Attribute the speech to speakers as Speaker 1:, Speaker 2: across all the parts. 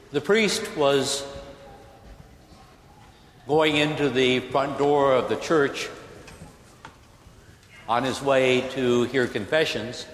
Speaker 1: The priest was going into the front door of the church on his way to hear confessions.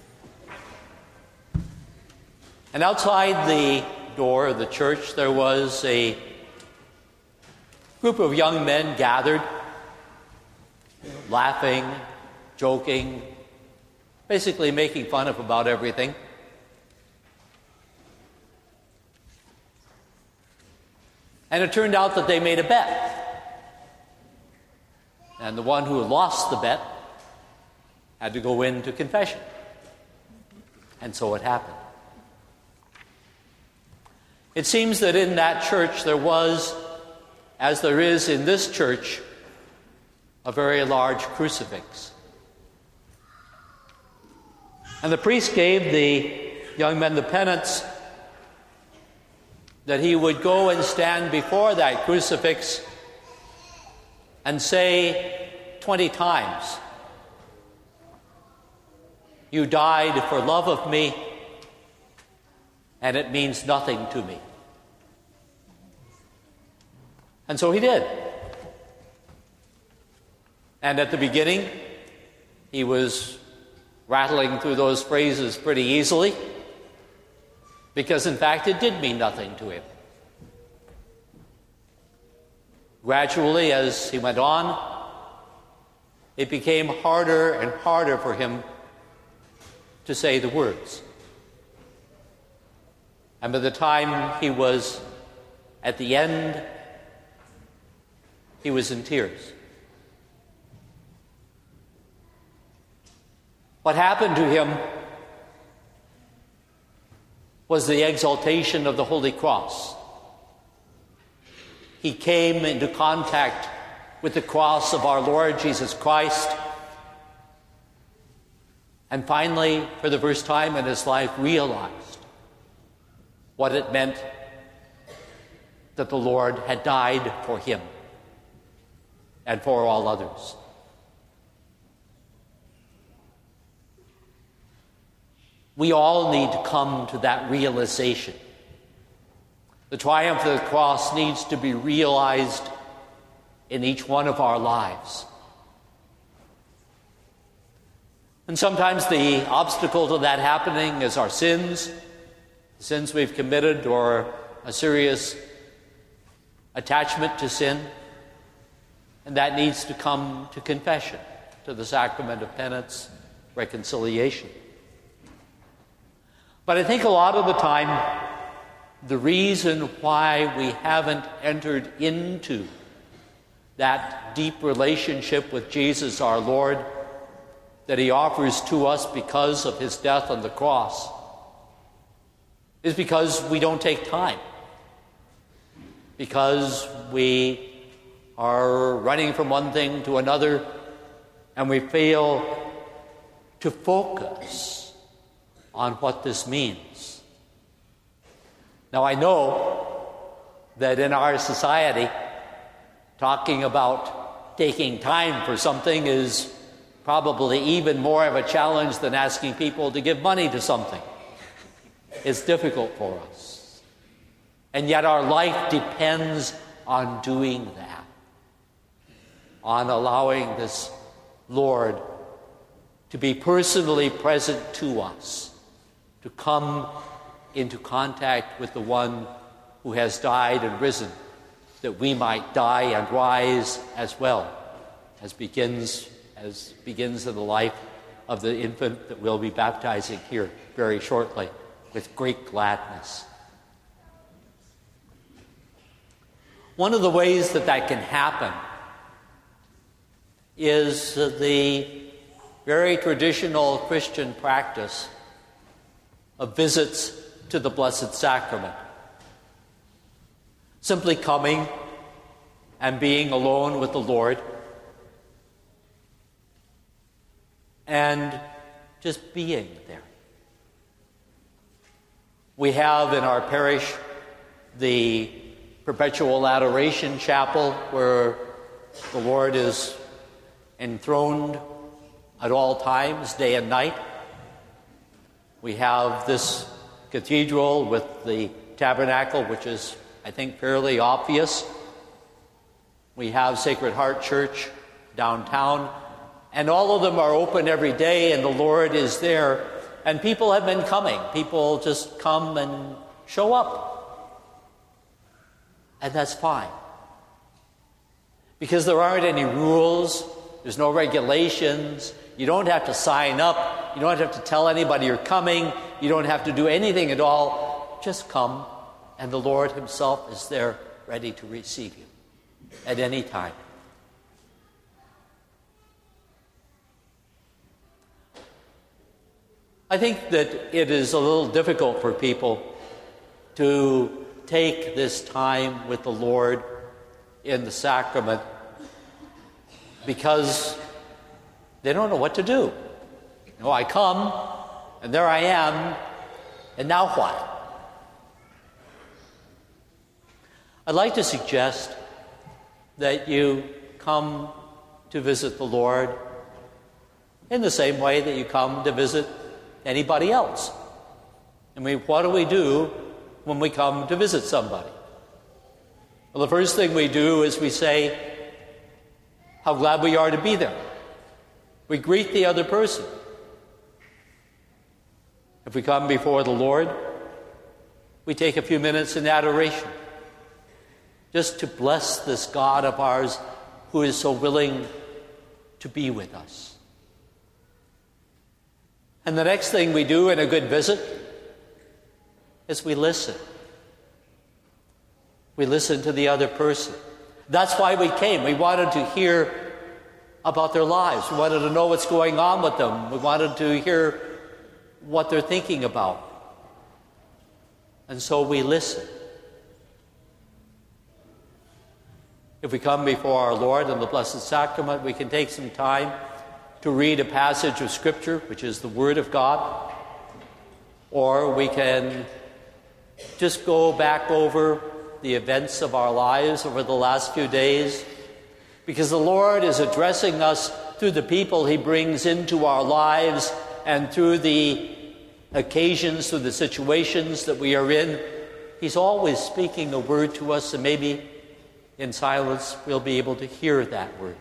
Speaker 1: And outside the door of the church, there was a group of young men gathered, laughing, joking, basically making fun of about everything. And it turned out that they made a bet. And the one who lost the bet had to go into confession. And so it happened. It seems that in that church there was, as there is in this church, a very large crucifix. And the priest gave the young men the penance that he would go and stand before that crucifix and say 20 times, "You died for love of me, and it means nothing to me." And so he did. And at the beginning, he was rattling through those phrases pretty easily, because in fact it did mean nothing to him. Gradually, as he went on, it became harder and harder for him to say the words. And by the time he was at the end, he was in tears. What happened to him was the exaltation of the Holy Cross. He came into contact with the cross of our Lord Jesus Christ, and finally, for the first time in his life, realized what it meant that the Lord had died for him and for all others. We all need to come to that realization. The triumph of the cross needs to be realized in each one of our lives. And sometimes the obstacle to that happening is our sins, the sins we've committed, or a serious attachment to sin. And that needs to come to confession, to the sacrament of penance, reconciliation. But I think a lot of the time, the reason why we haven't entered into that deep relationship with Jesus our Lord that he offers to us because of his death on the cross is because we don't take time. Because we are running from one thing to another and we fail to focus on what this means. Now, I know that in our society, talking about taking time for something is probably even more of a challenge than asking people to give money to something. It's difficult for us. And yet our life depends on doing that, on allowing this Lord to be personally present to us, to come into contact with the one who has died and risen, that we might die and rise as well, as begins in the life of the infant that we'll be baptizing here very shortly with great gladness. One of the ways that can happen is the very traditional Christian practice of visits to the Blessed Sacrament. Simply coming and being alone with the Lord and just being there. We have in our parish the Perpetual Adoration Chapel where the Lord is enthroned at all times, day and night. We have this cathedral with the Tabernacle, which is, I think, fairly obvious. We have Sacred Heart Church downtown, and all of them are open every day, and the Lord is there. And people have been coming. People just come and show up. And that's fine. Because there aren't any rules, there's no regulations, you don't have to sign up, you don't have to tell anybody you're coming, you don't have to do anything at all. Just come, and the Lord himself is there ready to receive you at any time. I think that it is a little difficult for people to take this time with the Lord in the sacrament because they don't know what to do. I come, and there I am, and now what? I'd like to suggest that you come to visit the Lord in the same way that you come to visit anybody else. What do we do when we come to visit somebody? Well, the first thing we do is we say how glad we are to be there. We greet the other person. If we come before the Lord, we take a few minutes in adoration, just to bless this God of ours who is so willing to be with us. And the next thing we do in a good visit is we listen. We listen to the other person. That's why we came. We wanted to hear about their lives. We wanted to know what's going on with them. We wanted to hear what they're thinking about. And so we listen. If we come before our Lord in the Blessed Sacrament, we can take some time to read a passage of Scripture, which is the Word of God, or we can just go back over the events of our lives over the last few days, because the Lord is addressing us through the people he brings into our lives and through the occasions, through the situations that we are in. He's always speaking a word to us, and maybe in silence we'll be able to hear that word.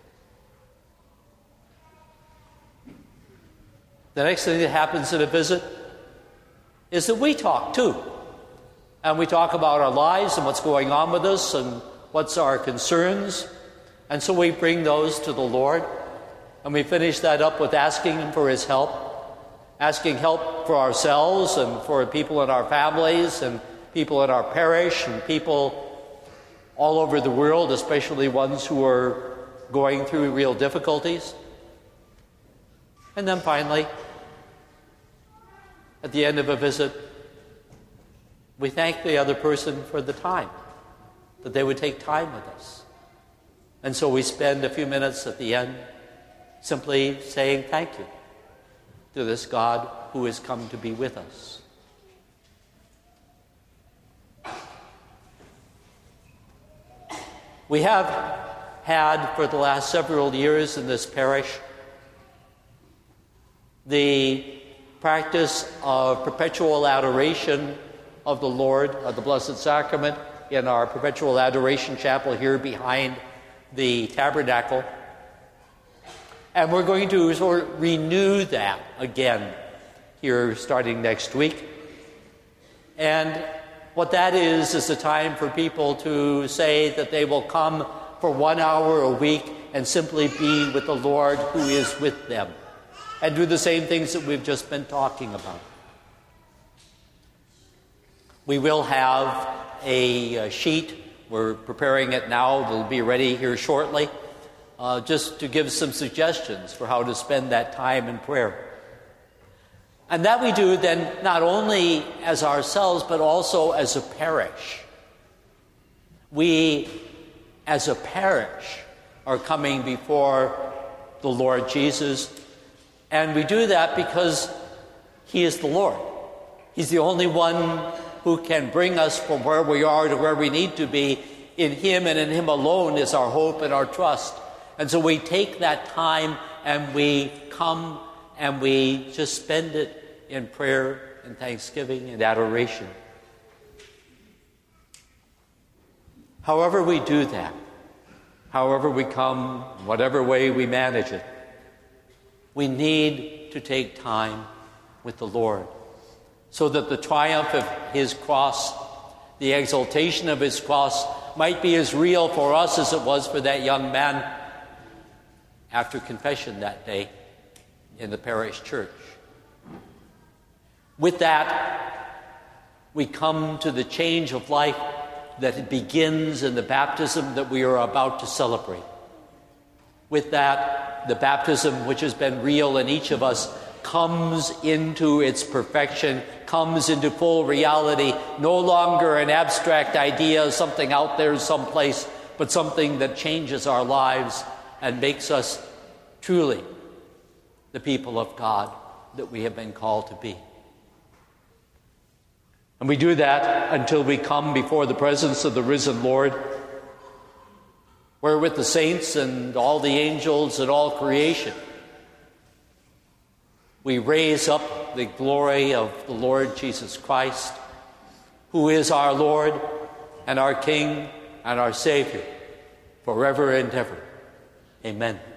Speaker 1: The next thing that happens at a visit is that we talk too. And we talk about our lives and what's going on with us and what's our concerns. And so we bring those to the Lord. And we finish that up with asking him for his help. Asking help for ourselves and for people in our families and people in our parish and people all over the world, especially ones who are going through real difficulties. And then finally, at the end of a visit, we thank the other person for the time, that they would take time with us. And so we spend a few minutes at the end simply saying thank you to this God who has come to be with us. We have had for the last several years in this parish the practice of perpetual adoration of the Lord, of the Blessed Sacrament, in our perpetual adoration chapel here behind the tabernacle. And we're going to sort of renew that again here starting next week. And what that is a time for people to say that they will come for 1 hour a week and simply be with the Lord who is with them, and do the same things that we've just been talking about. We will have a sheet. We're preparing it now. It'll be ready here shortly, just to give some suggestions for how to spend that time in prayer. And that we do then not only as ourselves, but also as a parish. We, as a parish, are coming before the Lord Jesus. And we do that because he is the Lord. He's the only one who can bring us from where we are to where we need to be. In him and in him alone is our hope and our trust. And so we take that time and we come and we just spend it in prayer and thanksgiving and adoration. However we do that, however we come, whatever way we manage it, we need to take time with the Lord so that the triumph of his cross, the exaltation of his cross, might be as real for us as it was for that young man after confession that day in the parish church. With that, we come to the change of life that begins in the baptism that we are about to celebrate. With that, the baptism which has been real in each of us comes into its perfection, comes into full reality, no longer an abstract idea, something out there someplace, but something that changes our lives and makes us truly the people of God that we have been called to be. And we do that until we come before the presence of the risen Lord, where with the saints and all the angels and all creation, we raise up the glory of the Lord Jesus Christ, who is our Lord and our King and our Savior, forever and ever. Amen.